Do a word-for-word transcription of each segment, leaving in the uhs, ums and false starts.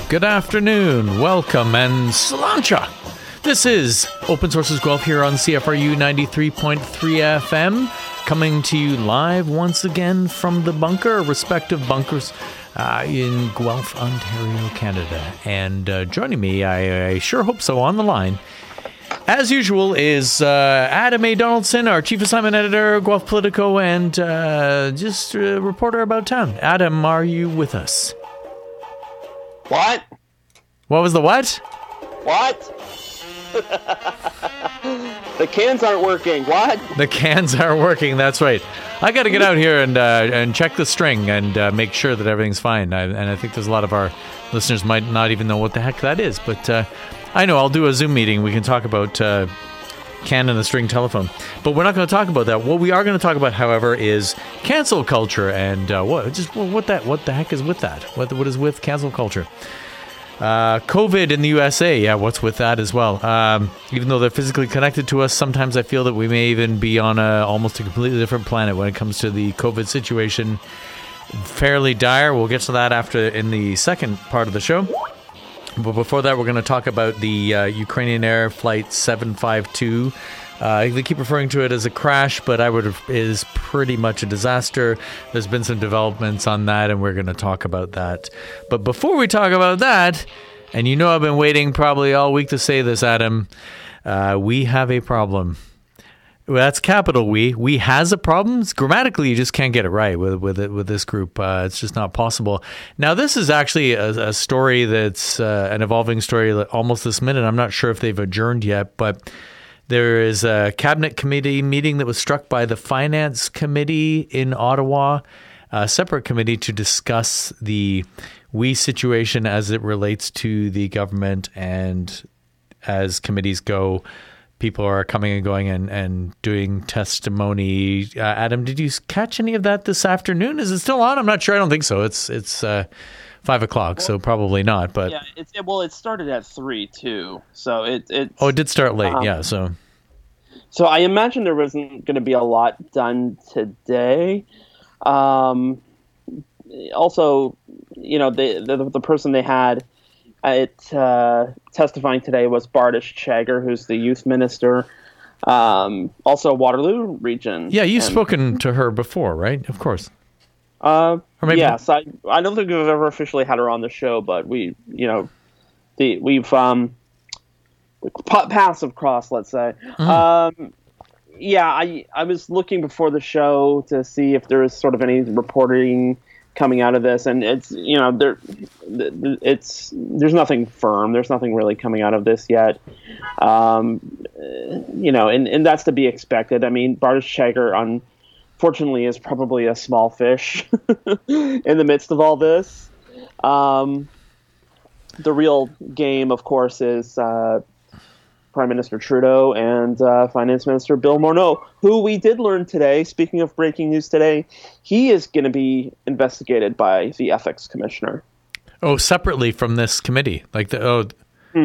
Good afternoon, welcome, and Slancha. This is Open Sources Guelph here on C F R U ninety-three point three F M, coming to you live once again from the bunker, respective bunkers uh, in Guelph, Ontario, Canada. And uh, joining me, I, I sure hope so, on the line, as usual, is uh, Adam A. Donaldson, our Chief Assignment Editor, Guelph Politico, and uh, just a reporter about town. Adam, are you with us? What? What was the what? What? The cans aren't working. What? The cans aren't working. That's right. I got to get out here and uh, and check the string and uh, make sure that everything's fine. I, and I think there's a lot of our listeners might not even know what the heck that is. But uh, I know I'll do a Zoom meeting. We can talk about uh, can and the string telephone. But we're not going to talk about that. What we are going to talk about, however, is cancel culture and uh, what just what that what the heck is with that? What what is with cancel culture? Uh, COVID in the U S A, yeah, what's with that as well? Um, even though they're physically connected to us, sometimes I feel that we may even be on a almost a completely different planet when it comes to the COVID situation. Fairly dire. We'll get to that after in the second part of the show. But before that, we're going to talk about the uh, Ukrainian Air Flight seven five two. Uh, they keep referring to it as a crash, but I would have, it is pretty much a disaster. There's been some developments on that, and we're going to talk about that. But before we talk about that, and you know I've been waiting probably all week to say this, Adam, uh, we have a problem. Well, that's capital we. We has a problem. It's grammatically, you just can't get it right with with it, with this group. Uh, it's just not possible. Now, this is actually a, a story that's uh, an evolving story almost this minute. I'm not sure if they've adjourned yet, but there is a cabinet committee meeting that was struck by the finance committee in Ottawa, a separate committee to discuss the we situation as it relates to the government. And as committees go, people are coming and going and, and doing testimony. Uh, Adam, did you catch any of that this afternoon? Is it still on? I'm not sure. I don't think so. It's it's uh, five o'clock, well, so probably not. But yeah, it's it, well, it started at three too, so it it. Oh, it did start late. Um, yeah, so. So I imagine there wasn't going to be a lot done today. Um, also, you know, the, the the person they had at uh, testifying today was Bardish Chagger, who's the youth minister. Um, also, Waterloo region. Yeah, you've and, spoken to her before, right? Of course. Uh, or maybe yes, I I don't think we've ever officially had her on the show, but we, you know, the we've um. passive cross, let's say. Mm. Um, yeah, I I was looking before the show to see if there was sort of any reporting coming out of this, and it's you know there it's there's nothing firm. There's nothing really coming out of this yet. Um, you know, and, and that's to be expected. I mean, Bardish Chagger, unfortunately, is probably a small fish in the midst of all this. Um, the real game, of course, is uh, Prime Minister Trudeau and uh, Finance Minister Bill Morneau, who we did learn today, speaking of breaking news today, he is going to be investigated by the Ethics Commissioner. Oh, separately from this committee? Like the oh, hmm.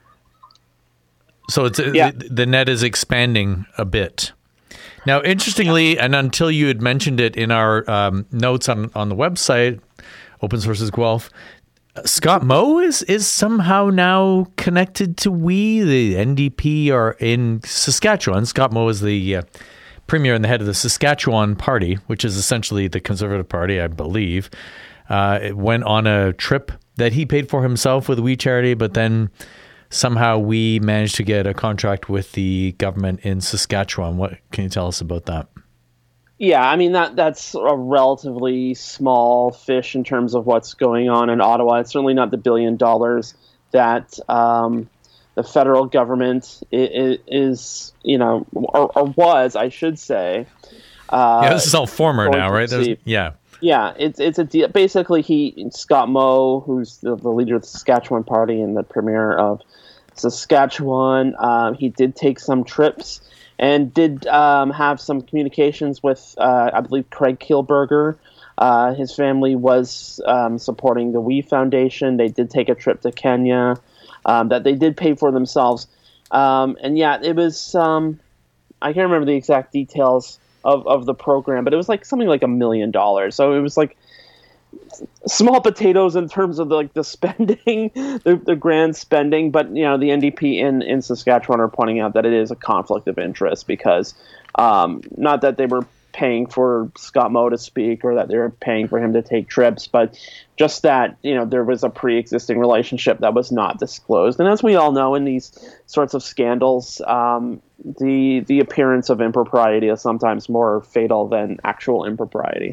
So it's yeah. the, the net is expanding a bit. Now, interestingly, yeah. and until you had mentioned it in our um, notes on, on the website, Open Sources Guelph, Scott Moe is, is somehow now connected to we, the N D P, are in Saskatchewan. Scott Moe is the uh, premier and the head of the Saskatchewan Party, which is essentially the Conservative Party, I believe. Uh, it went on a trip that he paid for himself with We Charity, but then somehow we managed to get a contract with the government in Saskatchewan. What can you tell us about that? Yeah, I mean, that that's a relatively small fish in terms of what's going on in Ottawa. It's certainly not the billion dollars that um, the federal government is, is you know, or, or was, I should say. Uh, yeah, this is all former now, right? Yeah. Yeah, it's it's a deal. Basically, he, Scott Moe, who's the, the leader of the Saskatchewan Party and the premier of Saskatchewan, uh, he did take some trips and did um, have some communications with, uh, I believe, Craig Kielburger. Uh, his family was um, supporting the We Foundation. They did take a trip to Kenya um, that they did pay for themselves. Um, and yeah, it was, um, I can't remember the exact details of, of the program, but it was like something like a million dollars. So it was like small potatoes in terms of the, like the spending, the, the grand spending. But you know, the N D P in, in Saskatchewan are pointing out that it is a conflict of interest because um, not that they were paying for Scott Moe to speak or that they were paying for him to take trips, but just that, you know, there was a pre-existing relationship that was not disclosed. And as we all know, in these sorts of scandals, um, the the appearance of impropriety is sometimes more fatal than actual impropriety.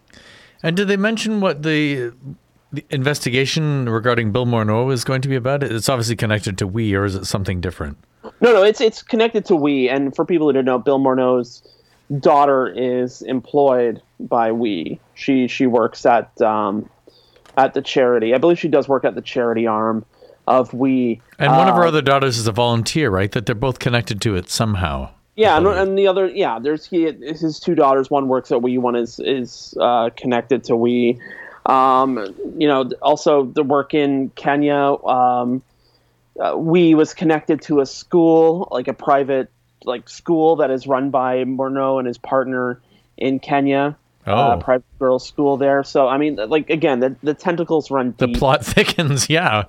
And did they mention what the, the investigation regarding Bill Morneau is going to be about? It's obviously connected to We, or is it something different? No, no, it's it's connected to We. And for people who don't know, Bill Morneau's daughter is employed by We. She she works at um, at the charity. I believe she does work at the charity arm of We. And one uh, of her uh, other daughters is a volunteer, right? That they're both connected to it somehow. Yeah, and, and the other, yeah, there's he, his two daughters. One works at We, one is is uh, connected to We. Um, you know, also the work in Kenya. Um, uh, We was connected to a school, like a private like school that is run by Morneau and his partner in Kenya. Oh, uh, private girls' school there. So I mean, like again, the the tentacles run deep. The plot thickens, yeah.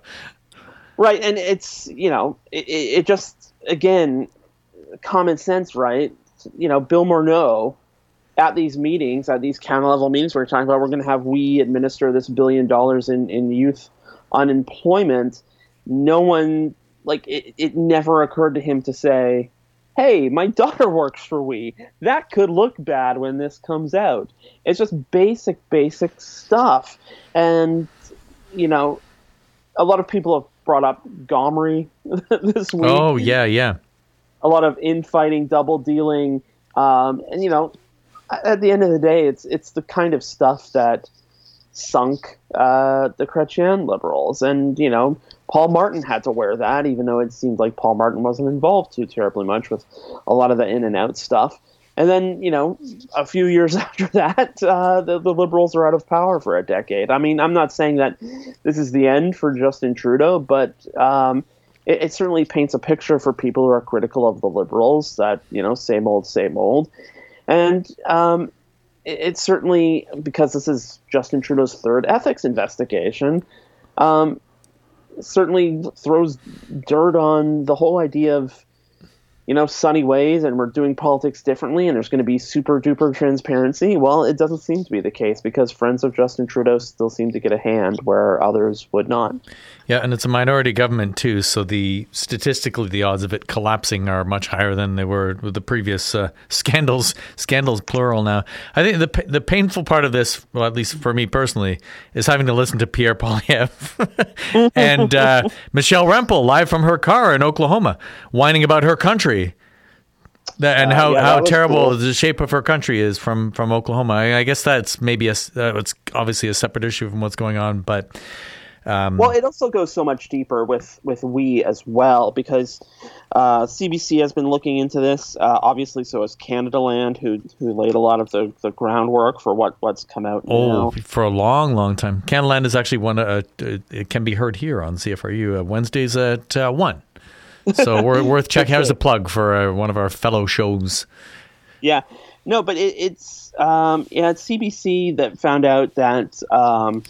Right, and it's you know, it, it just again. Common sense, right? You know, Bill Morneau at these meetings, at these county level meetings, we're talking about we're going to have We administer this billion dollars in, in youth unemployment. No one, like, it, it never occurred to him to say, hey, my daughter works for We. That could look bad when this comes out. It's just basic, basic stuff. And, you know, a lot of people have brought up Gomery this week. Oh, yeah, yeah. A lot of infighting, double dealing, um, and you know, at the end of the day, it's it's the kind of stuff that sunk uh, the Chrétien liberals. And you know, Paul Martin had to wear that, even though it seemed like Paul Martin wasn't involved too terribly much with a lot of the in and out stuff. And then you know, a few years after that, uh, the, the liberals are out of power for a decade. I mean, I'm not saying that this is the end for Justin Trudeau, but um, It, it certainly paints a picture for people who are critical of the liberals that, you know, same old, same old. And um, it, it's certainly, because this is Justin Trudeau's third ethics investigation, um, certainly throws dirt on the whole idea of, you know, sunny ways and we're doing politics differently and there's going to be super duper transparency. Well, it doesn't seem to be the case because friends of Justin Trudeau still seem to get a hand where others would not. Yeah, and it's a minority government too, so the statistically the odds of it collapsing are much higher than they were with the previous uh, scandals. Scandals plural now. I think the the painful part of this, well, at least for me personally, is having to listen to Pierre Poilievre and uh, Michelle Rempel live from her car in Oklahoma, whining about her country. That, and how, uh, yeah, how terrible cool. the shape of her country is from, from Oklahoma. I, I guess that's maybe a, uh, it's obviously a separate issue from what's going on, but um, well, it also goes so much deeper with, with We as well, because uh, C B C has been looking into this. Uh, obviously, so has Canadaland, who who laid a lot of the, the groundwork for what, what's come out oh, now. For a long, long time. Canadaland is actually one. Uh, it can be heard here on C F R U uh, Wednesdays at uh, one. So we're worth checking. Here's a plug for uh, one of our fellow shows. Yeah, no, but it, it's um, yeah, it's C B C that found out that um,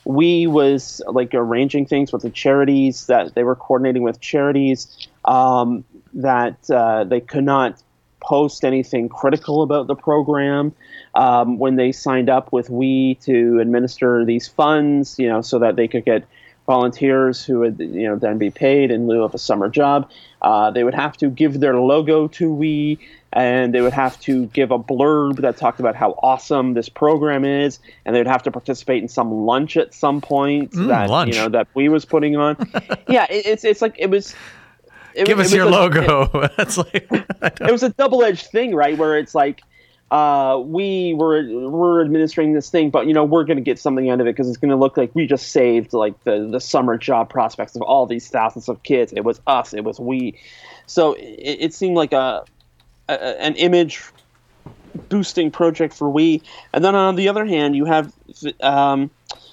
We was like arranging things with the charities, that they were coordinating with charities, um, that uh, they could not post anything critical about the program um, when they signed up with We to administer these funds, you know, so that they could get volunteers who would, you know, then be paid in lieu of a summer job. Uh, they would have to give their logo to We, and they would have to give a blurb that talked about how awesome this program is, and they would have to participate in some lunch at some point mm, that lunch. you know that We was putting on. yeah, it, it's it's like it was. It, give it us was your a, logo. It, That's like it was a double-edged thing, right? Where it's like. Uh, we were we're administering this thing, but you know we're going to get something out of it because it's going to look like we just saved like the, the summer job prospects of all these thousands of kids. It was us. It was We. So it, it seemed like a, a an image boosting project for We. And then on the other hand, you have um,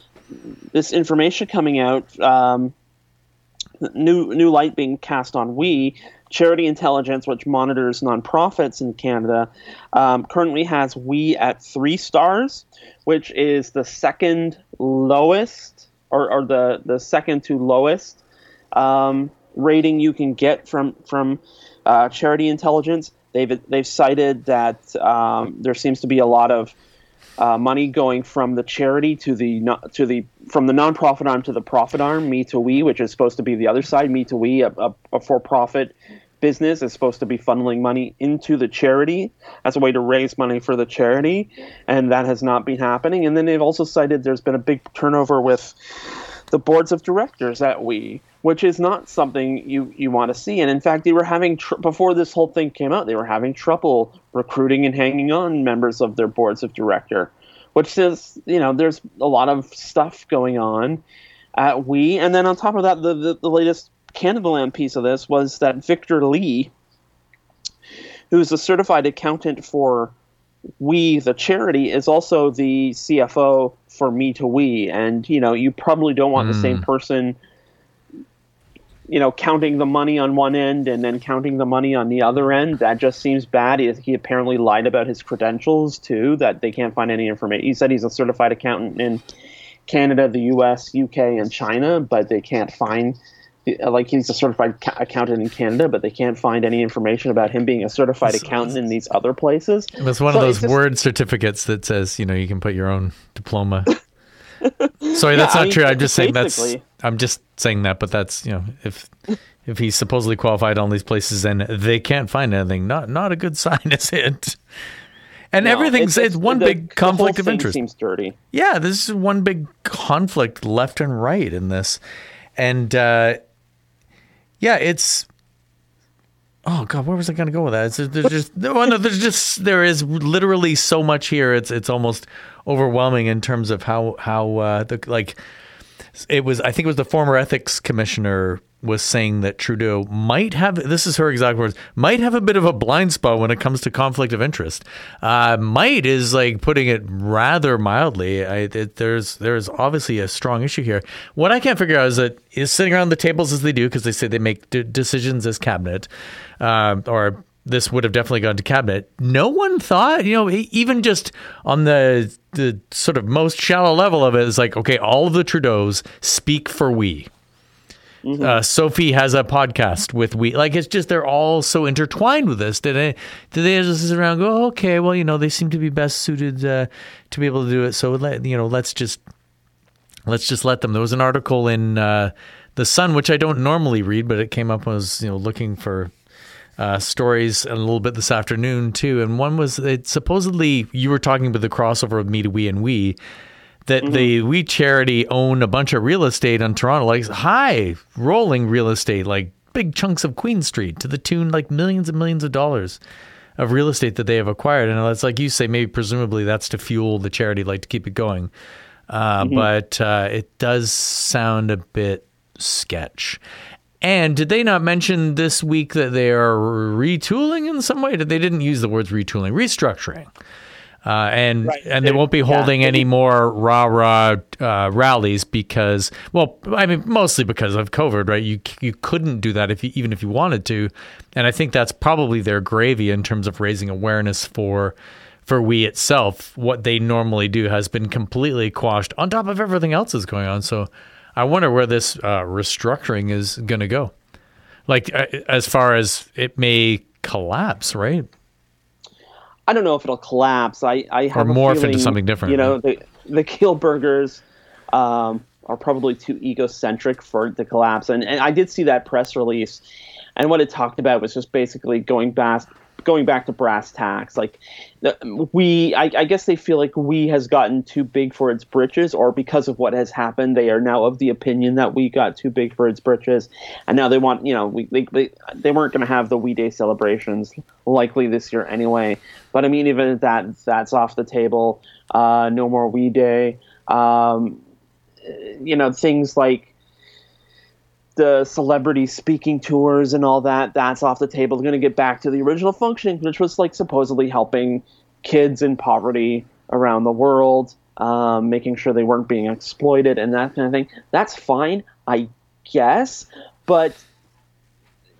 this information coming out, um, new new light being cast on We. Charity Intelligence, which monitors nonprofits in Canada, um, currently has We at three stars, which is the second lowest, or, or the, the second to lowest um, rating you can get from from uh, Charity Intelligence. They've they've cited that um, there seems to be a lot of uh, money going from the charity to the to the from the nonprofit arm to the profit arm, Me to We, which is supposed to be the other side. Me to We, a, a, a for-profit business, is supposed to be funneling money into the charity as a way to raise money for the charity, and that has not been happening. And then they've also cited there's been a big turnover with the boards of directors at We, which is not something you, you want to see. And in fact, they were having, tr- before this whole thing came out, they were having trouble recruiting and hanging on members of their boards of director, which says, you know, there's a lot of stuff going on at We. And then on top of that, the, the, the latest Canadaland piece of this was that Victor Lee, who's a certified accountant for We, the charity, is also the C F O for Me to We. And, you know, you probably don't want mm. the same person, you know, counting the money on one end and then counting the money on the other end. That just seems bad. He, he apparently lied about his credentials, too, that they can't find any information. He said he's a certified accountant in Canada, the U S, U K, and China, but they can't find, like, he's a certified ca- accountant in Canada, but they can't find any information about him being a certified accountant in these other places. It's one so of those just, word certificates that says, you know, you can put your own diploma. Sorry, that's yeah, not I mean, true. I'm just saying that's, I'm just saying that, but that's, you know, if if he's supposedly qualified on these places and they can't find anything, not not a good sign, is it? And no, everything's, it's, it's one the, big conflict of interest. Seems dirty. Yeah, this is one big conflict left and right in this. And, uh, yeah, it's, oh God, where was I going to go with that? It's, there's just, well, no, there's just, there is literally so much here. It's, it's almost overwhelming in terms of how, how, uh, the, like, it was, I think it was the former ethics commissioner was saying that Trudeau might have, this is her exact words, might have a bit of a blind spot when it comes to conflict of interest. Uh, might is like putting it rather mildly. I, it, there's there's obviously a strong issue here. What I can't figure out is that is sitting around the tables as they do, because they say they make d- decisions as cabinet, uh, or this would have definitely gone to cabinet. No one thought, you know, even just on the the sort of most shallow level of it, is like, okay, all of the Trudeaus speak for We. Mm-hmm. Uh, Sophie has a podcast with We. Like, it's just, they're all so intertwined with this. Did they, did they just sit around and go, oh, okay, well, you know, they seem to be best suited uh, to be able to do it. So, let, you know, let's just, let's just let them. There was an article in uh, The Sun, which I don't normally read, but it came up when I was, you know, looking for uh, stories a little bit this afternoon too. And one was, it supposedly, you were talking about the crossover of Me to We and We, that mm-hmm. the We charity own a bunch of real estate in Toronto, like high rolling real estate, like big chunks of Queen Street, to the tune like millions and millions of dollars of real estate that they have acquired. And it's like you say, maybe presumably that's to fuel the charity, like to keep it going. Uh, mm-hmm. But uh, it does sound a bit sketch. And did they not mention this week that they are retooling in some way? They didn't use the words retooling, restructuring. Uh, and right. and they won't be holding yeah. any more rah-rah uh, rallies because, well, I mean, mostly because of COVID, right? You you couldn't do that if you, even if you wanted to. And I think that's probably their gravy in terms of raising awareness for for We itself. What they normally do has been completely quashed on top of everything else that's going on. So I wonder where this uh, restructuring is going to go. Like, as far as it may collapse, right? I don't know if it'll collapse. I, I have or morph a feeling, into something different. You know, the the Kielburgers um, are probably too egocentric for it to collapse. And and I did see that press release, and what it talked about was just basically going back going back to brass tacks. Like the, we, I, I guess they feel like We has gotten too big for its britches, or because of what has happened, they are now of the opinion that We got too big for its britches, and now they want, you know, we they they, they weren't going to have the We Day celebrations likely this year anyway. But I mean, even that that's off the table. Uh, no more We Day. Um, you know, things like the celebrity speaking tours and all that, that's off the table. They're going to get back to the original functioning, which was like supposedly helping kids in poverty around the world, um, making sure they weren't being exploited and that kind of thing. That's fine, I guess. But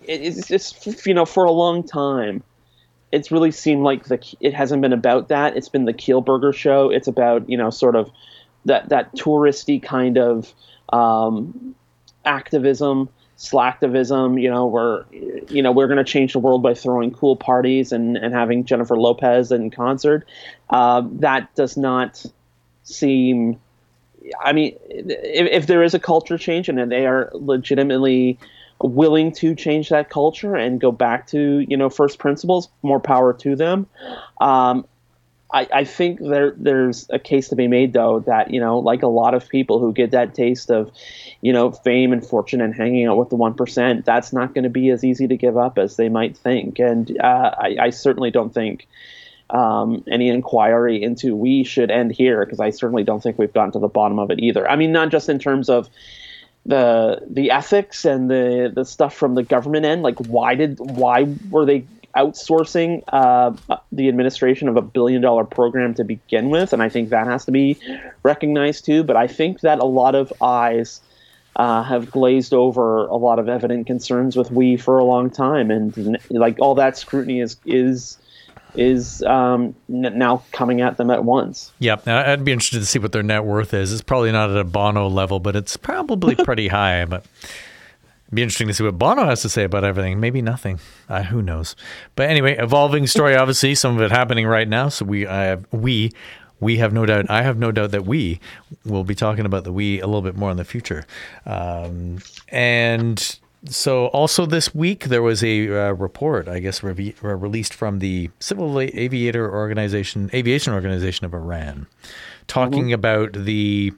it, it's just, you know, for a long time, it's really seemed like the it hasn't been about that. It's been the Kielburger show. It's about, you know, sort of that that touristy kind of um, activism, slacktivism. You know, we're you know we're going to change the world by throwing cool parties and, and having Jennifer Lopez in concert. Uh, that does not seem. I mean, if, if there is a culture change and they are legitimately willing to change that culture and go back to, you know, first principles, more power to them. Um, I, I think there there's a case to be made, though, that, you know, like a lot of people who get that taste of, you know, fame and fortune and hanging out with the one percent, that's not going to be as easy to give up as they might think. And uh, I, I certainly don't think um, any inquiry into we should end here, because I certainly don't think we've gotten to the bottom of it either. I mean, not just in terms of the the ethics and the the stuff from the government end, like why did why were they outsourcing uh, the administration of a billion dollar program to begin with? And I think that has to be recognized too. But I think that a lot of eyes uh, have glazed over a lot of evident concerns with we for a long time, and like all that scrutiny is is. is um, n- now coming at them at once. Yep. Now, I'd be interested to see what their net worth is. It's probably not at a Bono level, but it's probably pretty high. But it'd be interesting to see what Bono has to say about everything. Maybe nothing. Uh, who knows? But anyway, evolving story, obviously, some of it happening right now. So we, I have, we, we have no doubt, I have no doubt that we will be talking about the we a little bit more in the future. Um, and... So also this week, there was a uh, report, I guess, re- released from the Civil Aviator Organization, Aviation Organization of Iran, talking mm-hmm. about the,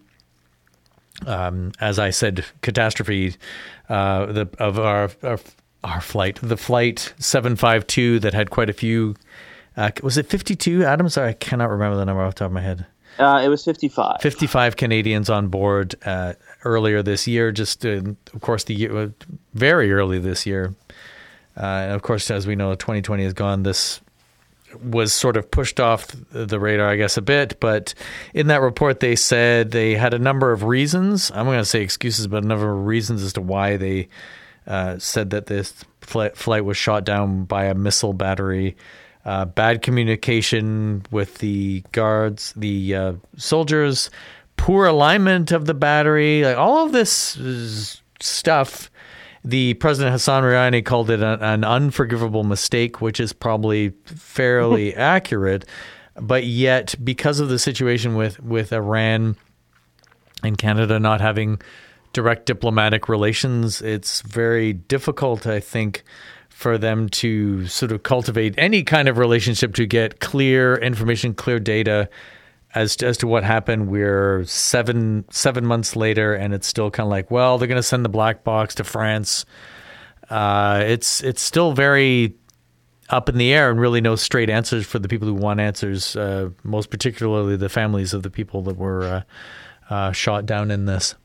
um, as I said, catastrophe uh, the, of our, our our flight, the flight seven five two that had quite a few, uh, was it fifty-two, Adam? Sorry, I cannot remember the number off the top of my head. Uh, it was fifty-five. fifty-five Canadians on board uh, earlier this year, just uh, of course the year, very early this year. Uh, and of course, as we know, twenty twenty is gone. This was sort of pushed off the radar, I guess, a bit. But in that report, they said they had a number of reasons. I'm going to say excuses, but a number of reasons as to why they uh, said that this flight, flight was shot down by a missile battery. Uh, bad communication with the guards, the uh, soldiers, poor alignment of the battery, like all of this stuff. The President Hassan Rouhani called it a, an unforgivable mistake, which is probably fairly accurate. But yet, because of the situation with, with Iran and Canada not having direct diplomatic relations, it's very difficult, I think, for them to sort of cultivate any kind of relationship to get clear information, clear data as to, as to what happened. We're seven seven months later, and it's still kind of like, well, they're going to send the black box to France. Uh, it's it's still very up in the air, and really no straight answers for the people who want answers. Uh, most particularly the families of the people that were uh, uh, shot down in this.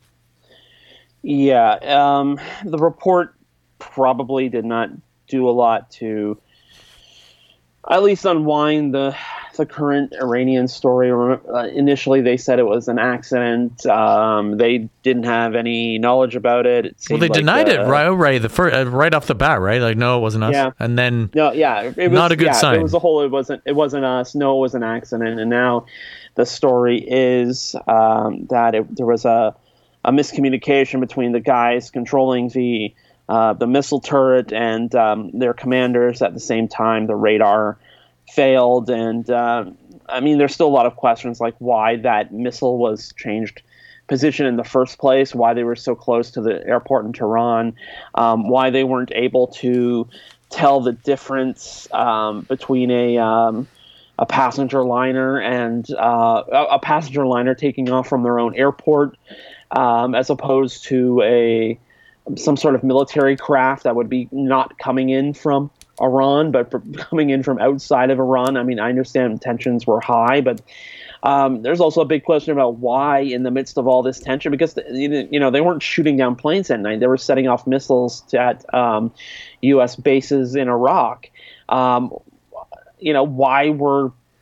Yeah, um, the report probably did not do a lot to at least unwind the the current Iranian story. Uh, initially, they said it was an accident. Um, they didn't have any knowledge about it. It well, they like denied a, it right, right, the first, uh, right off the bat, right? Like, no, it wasn't us. Yeah. And then, no, yeah, it was not a good yeah, sign. It was a whole. It wasn't. It wasn't us. No, it was an accident. And now, the story is um, that it, there was a a miscommunication between the guys controlling the Uh, the missile turret and um, their commanders. At the same time, the radar failed. And uh, I mean, there's still a lot of questions like why that missile was changed position in the first place, why they were so close to the airport in Tehran, um, why they weren't able to tell the difference um, between a um, a passenger liner and uh, a, a passenger liner taking off from their own airport um, as opposed to a some sort of military craft that would be not coming in from Iran, but coming in from outside of Iran. I mean, I understand tensions were high, but um, there's also a big question about why in the midst of all this tension, because, you know, they weren't shooting down planes at night. They were setting off missiles at um, U S bases in Iraq. Um, you know, why were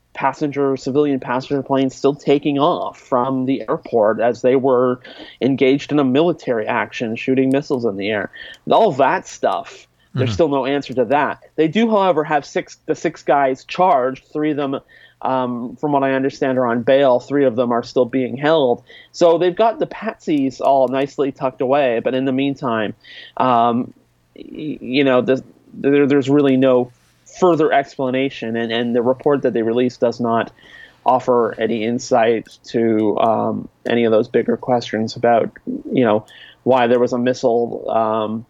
passenger, civilian passenger planes still taking off from the airport as they were engaged in a military action, shooting missiles in the air. All that stuff. There's mm-hmm. still no answer to that. They do, however, have six the six guys charged. Three of them, um, from what I understand, are on bail. Three of them are still being held. So they've got the patsies all nicely tucked away. But in the meantime, um, y- you know, the, there, there's really no further explanation. And, and the report that they released does not offer any insight to um, any of those bigger questions about, you know, why there was a missile um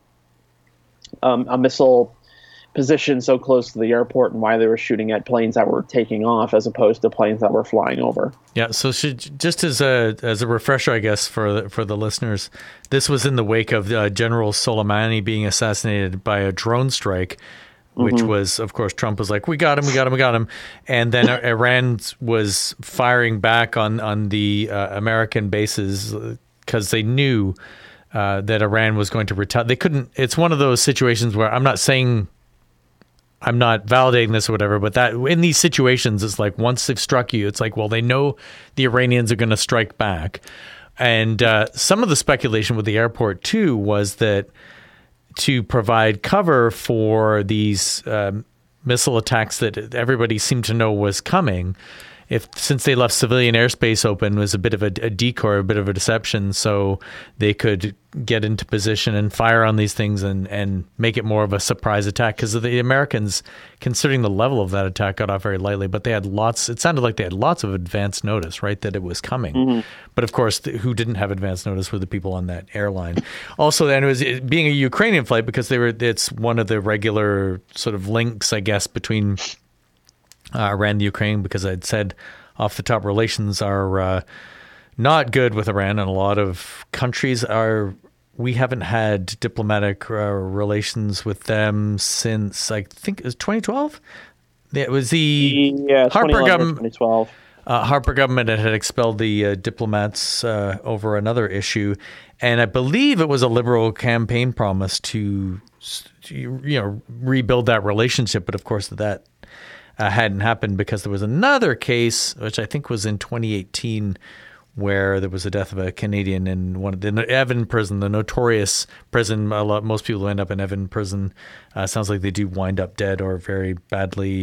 Um, a missile position so close to the airport and why they were shooting at planes that were taking off as opposed to planes that were flying over. Yeah, so should, just as a as a refresher, I guess, for the, for the listeners, this was in the wake of uh, General Soleimani being assassinated by a drone strike, which mm-hmm. was, of course, Trump was like, we got him, we got him, we got him. And then Iran was firing back on, on the uh, American bases because they knew Uh, that Iran was going to retaliate. They couldn't. It's one of those situations where I'm not saying, I'm not validating this or whatever, but that in these situations, it's like once they've struck you, it's like, well, they know the Iranians are going to strike back. And uh, some of the speculation with the airport too was that to provide cover for these um, missile attacks that everybody seemed to know was coming, if since they left civilian airspace open, was a bit of a, a decoy, a bit of a deception, so they could get into position and fire on these things and, and make it more of a surprise attack. Because the Americans, considering the level of that attack, got off very lightly, but they had lots, it sounded like they had lots of advance notice, right, that it was coming. Mm-hmm. But of course, the, who didn't have advance notice were the people on that airline. Also, then it was it, being a Ukrainian flight, because they were, it's one of the regular sort of links, I guess, between Uh, Iran and Ukraine, because I'd said off the top, relations are uh, not good with Iran, and a lot of countries are. We haven't had diplomatic uh, relations with them since I think it was twenty twelve. It was the yeah, Harper government. twenty twelve. Uh, Harper government had expelled the uh, diplomats uh, over another issue, and I believe it was a Liberal campaign promise to, you know, rebuild that relationship. But of course, that. Uh, hadn't happened because there was another case, which I think was in twenty eighteen, where there was the death of a Canadian in one of the Evan prison, the notorious prison. A lot, most people who end up in Evan prison, uh, sounds like they do wind up dead or very badly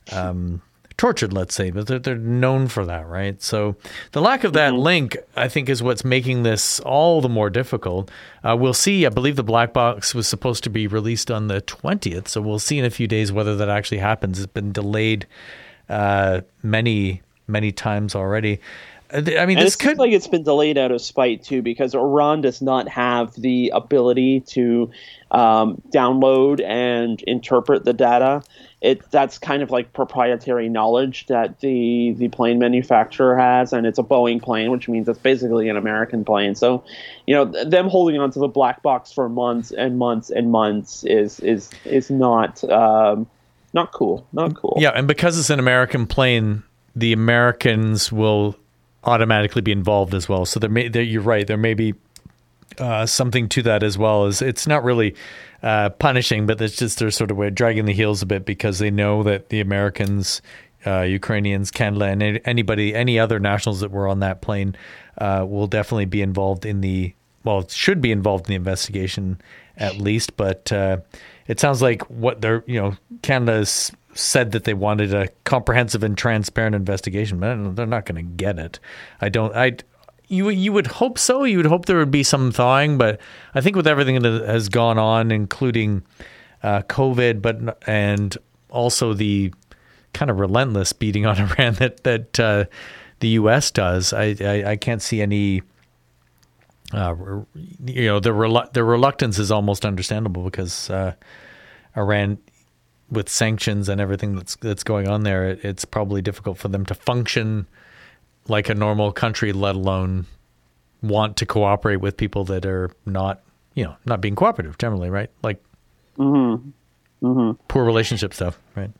um, tortured, let's say, but they're, they're known for that, right? So the lack of that mm-hmm. link, I think, is what's making this all the more difficult. Uh, we'll see. I believe the black box was supposed to be released on the twentieth, so we'll see in a few days whether that actually happens. It's been delayed uh, many, many times already. I mean, and this it could seems like it's been delayed out of spite too, because Iran does not have the ability to um, download and interpret the data. It that's kind of like proprietary knowledge that the the plane manufacturer has, and it's a Boeing plane, which means it's basically an American plane. So, you know, them holding onto the black box for months and months and months is is is not um, not cool, not cool. Yeah, and because it's an American plane, the Americans will automatically be involved as well. So there may, there, you're right. There may be uh, something to that as well. As it's not really uh, punishing, but it's just they're sort of way dragging the heels a bit because they know that the Americans, uh, Ukrainians, Canada, and anybody, any other nationals that were on that plane uh, will definitely be involved in the well, should be involved in the investigation at least. But uh, it sounds like what they're, you know, Canada's said that they wanted a comprehensive and transparent investigation, but they're not going to get it. I don't. I. You you would hope so. You would hope there would be some thawing, but I think with everything that has gone on, including uh, COVID, but and also the kind of relentless beating on Iran that that uh, the U S does, I, I I can't see any. Uh, you know, the relu- the reluctance is almost understandable because uh, Iran, with sanctions and everything that's that's going on there, it, it's probably difficult for them to function like a normal country, let alone want to cooperate with people that are not, you know, not being cooperative generally, right? Like mm-hmm. Mm-hmm. poor relationship stuff, right?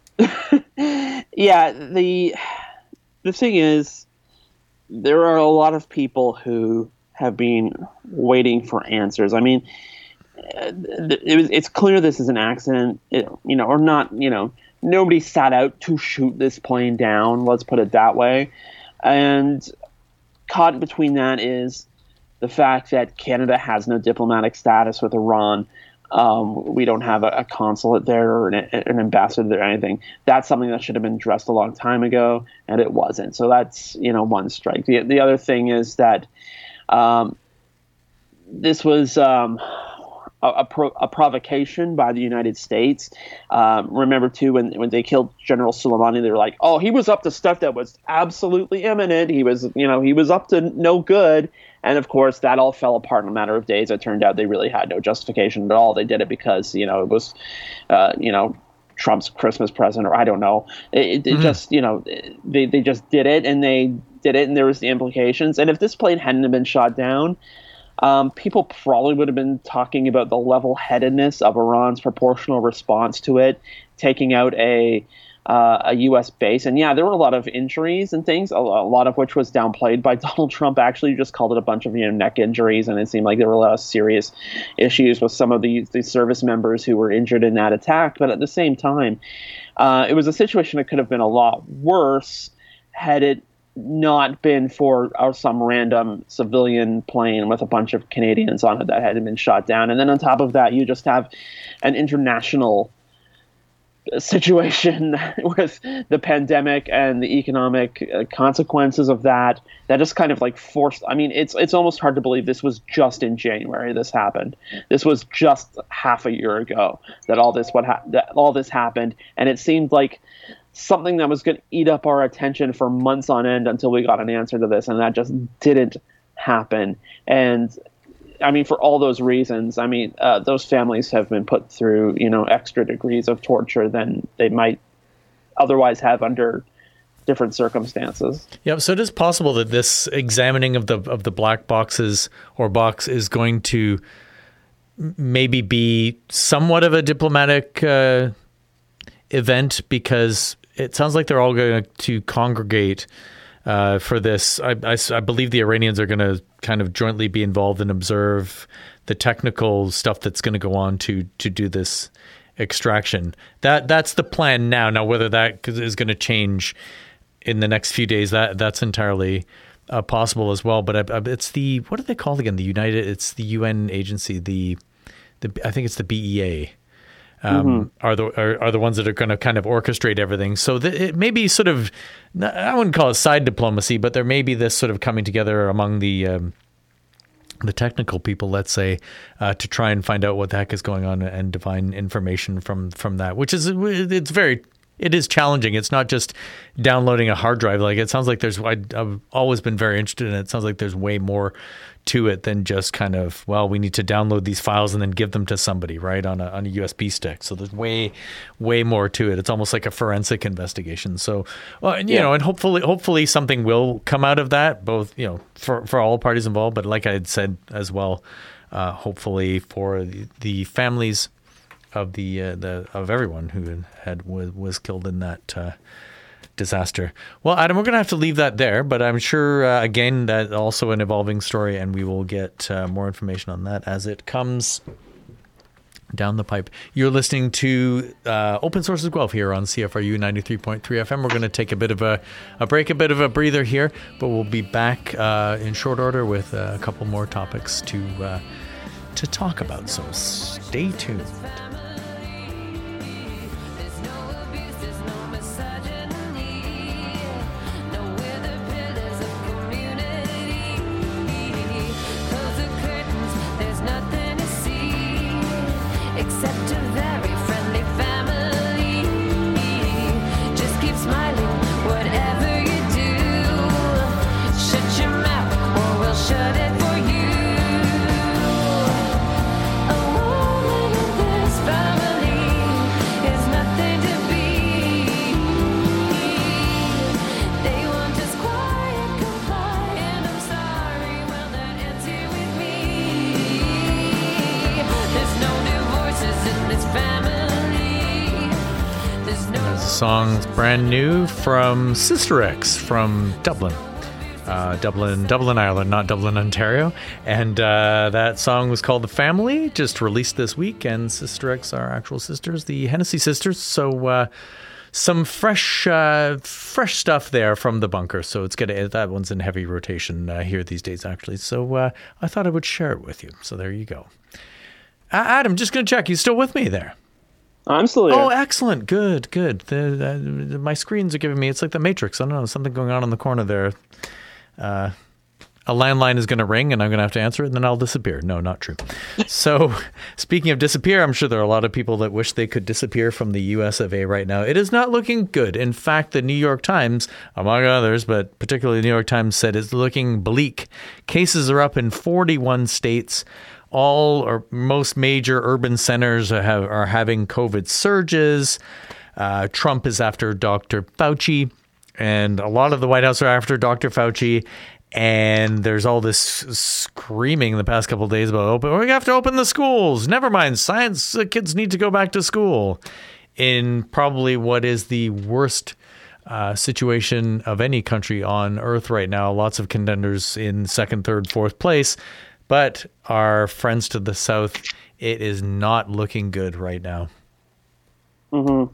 Yeah, the the thing is, there are a lot of people who have been waiting for answers. I mean, it was, it's clear this is an accident, it, you know, or not, you know, nobody sat out to shoot this plane down. Let's put it that way. And caught in between that is the fact that Canada has no diplomatic status with Iran. Um, we don't have a, a consulate there or an, an ambassador there or anything. That's something that should have been addressed a long time ago, and it wasn't. So that's, you know, one strike. The, the other thing is that um, this was um, a, a, pro, a provocation by the United States. Um, remember, too, when, when they killed General Soleimani, they were like, oh, he was up to stuff that was absolutely imminent. He was, you know, he was up to no good. And, of course, that all fell apart in a matter of days. It turned out they really had no justification at all. They did it because, you know, it was, uh, you know, Trump's Christmas present, or I don't know. It, it mm-hmm. just, you know, they, they just did it, and they did it, and there was the implications. And if this plane hadn't been shot down, um, people probably would have been talking about the level-headedness of Iran's proportional response to it, taking out a uh, a U S base. And yeah, there were a lot of injuries and things, a, a lot of which was downplayed by Donald Trump. Actually, just called it a bunch of, you know, neck injuries, and it seemed like there were a lot of serious issues with some of the, the service members who were injured in that attack. But at the same time, uh, it was a situation that could have been a lot worse had it not been for uh, some random civilian plane with a bunch of Canadians on it that hadn't been shot down. And then on top of that, you just have an international situation with the pandemic and the economic uh, consequences of that, that just kind of like forced, I mean, it's it's almost hard to believe this was just in January this happened. This was just half a year ago that all this what ha- that all this happened, and it seemed like something that was going to eat up our attention for months on end until we got an answer to this, and that just didn't happen. And I mean, for all those reasons, I mean, uh, those families have been put through, you know, extra degrees of torture than they might otherwise have under different circumstances. Yeah, so it is possible that this examining of the of the black boxes or box is going to maybe be somewhat of a diplomatic uh, event, because it sounds like they're all going to congregate Uh, for this. I, I, I believe the Iranians are going to kind of jointly be involved and observe the technical stuff that's going to go on to to do this extraction. That that's the plan now. Now, whether that is going to change in the next few days, that that's entirely uh, possible as well. But I, I, it's the, what are they called again? The United, it's the U N agency. The the I think it's the B E A. Um, mm-hmm. are the are, are the ones that are going to kind of orchestrate everything. So that it may be sort of, I wouldn't call it side diplomacy, but there may be this sort of coming together among the um, the technical people, let's say, uh, to try and find out what the heck is going on and divine information from from that, which is, it's very, it is challenging. It's not just downloading a hard drive. Like, it sounds like there's, I've always been very interested in it. It sounds like there's way more to it than just kind of, well, we need to download these files and then give them to somebody, right, on a on a U S B stick. So there's way, way more to it. It's almost like a forensic investigation. So, well, and, you yeah. know, and hopefully, hopefully something will come out of that, both, you know, for, for all parties involved. But like I had said as well, uh, hopefully for the, the families of the uh, the of everyone who had was, was killed in that uh, disaster. Well, Adam, we're going to have to leave that there, but I'm sure, uh, again, that also an evolving story, and we will get uh, more information on that as it comes down the pipe. You're listening to uh, Open Sources Guelph here on C F R U ninety-three point three F M. We're going to take a bit of a, a break, a bit of a breather here, but we'll be back uh, in short order with uh, a couple more topics to uh, to talk about. So stay tuned. Song's brand new from Sister X from Dublin. uh, Dublin, Dublin, Ireland, not Dublin, Ontario. And uh, that song was called The Family, just released this week. And Sister X are actual sisters, the Hennessy sisters. So uh, some fresh uh, fresh stuff there from The Bunker. So it's good. That one's in heavy rotation uh, here these days, actually. So uh, I thought I would share it with you. So there you go. Uh, Adam, just going to check. You still with me there? I'm still here. Oh, excellent. Good, good. The, the, my screens are giving me, it's like the Matrix. I don't know, something going on in the corner there. Uh, a landline is going to ring and I'm going to have to answer it and then I'll disappear. No, not true. So speaking of disappear, I'm sure there are a lot of people that wish they could disappear from the U S of A right now. It is not looking good. In fact, the New York Times, among others, but particularly the New York Times said it's looking bleak. Cases are up in forty-one states. All or most major urban centers are, have, are having COVID surges. Uh, Trump is after Doctor Fauci, and a lot of the White House are after Doctor Fauci. And there's all this screaming the past couple of days about open. We have to open the schools. Never mind science. The kids need to go back to school. In probably what is the worst uh, situation of any country on earth right now. Lots of contenders in second, third, fourth place. But our friends to the south, it is not looking good right now. Mm-hmm.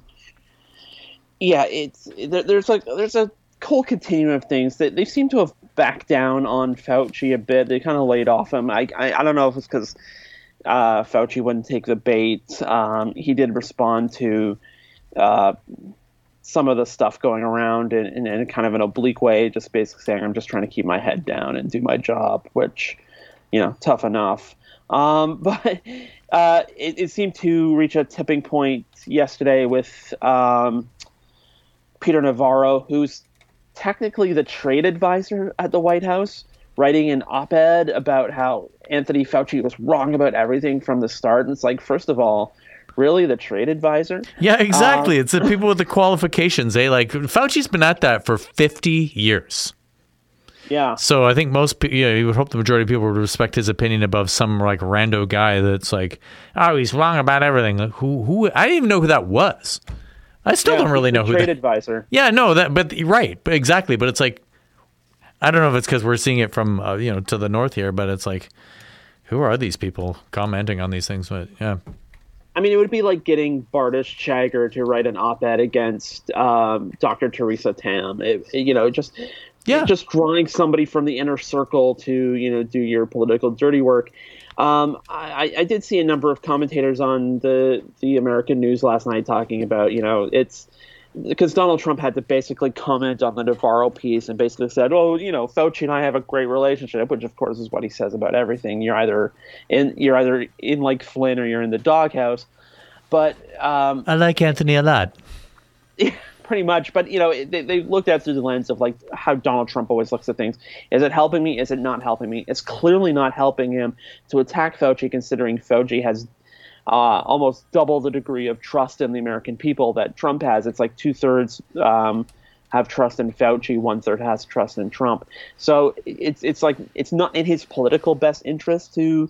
Yeah, it's there, there's like there's a whole continuum of things that they seem to have backed down on Fauci a bit. They kind of laid off him. I I, I don't know if it's because uh, Fauci wouldn't take the bait. Um, he did respond to uh, some of the stuff going around in, in, in kind of an oblique way, just basically saying, "I'm just trying to keep my head down and do my job," which. You know, tough enough. Um, but uh, it, it seemed to reach a tipping point yesterday with um, Peter Navarro, who's technically the trade advisor at the White House, writing an op-ed about how Anthony Fauci was wrong about everything from the start. And it's like, first of all, really, the trade advisor? Yeah, exactly. Um, it's the people with the qualifications. Eh? Like, Fauci's been at that for fifty years. Yeah. So I think most people, you know, you would hope the majority of people would respect his opinion above some like rando guy that's like, oh, he's wrong about everything. Like, who, who, I didn't even know who that was. I still yeah, don't really know who trade that advisor. Yeah, no, that, but right, exactly. But it's like, I don't know if it's because we're seeing it from, uh, you know, to the north here, but it's like, who are these people commenting on these things? But yeah. I mean, it would be like getting Bardish Chagger to write an op-ed against um, Doctor Theresa Tam. It, it, you know, just yeah. just drawing somebody from the inner circle to, you know, do your political dirty work. Um, I, I did see a number of commentators on the, the American news last night talking about, you know, it's because Donald Trump had to basically comment on the Navarro piece and basically said, oh, you know, Fauci and I have a great relationship, which of course is what he says about everything. You're either in you're either in like Flynn or you're in the doghouse. But um, I like Anthony a lot. Yeah, pretty much. But, you know, they, they looked at it through the lens of like how Donald Trump always looks at things. Is it helping me? Is it not helping me? It's clearly not helping him to attack Fauci, considering Fauci has uh, almost double the degree of trust in the American people that Trump has. It's like two thirds um, have trust in Fauci, one third has trust in Trump. So it's it's like it's not in his political best interest to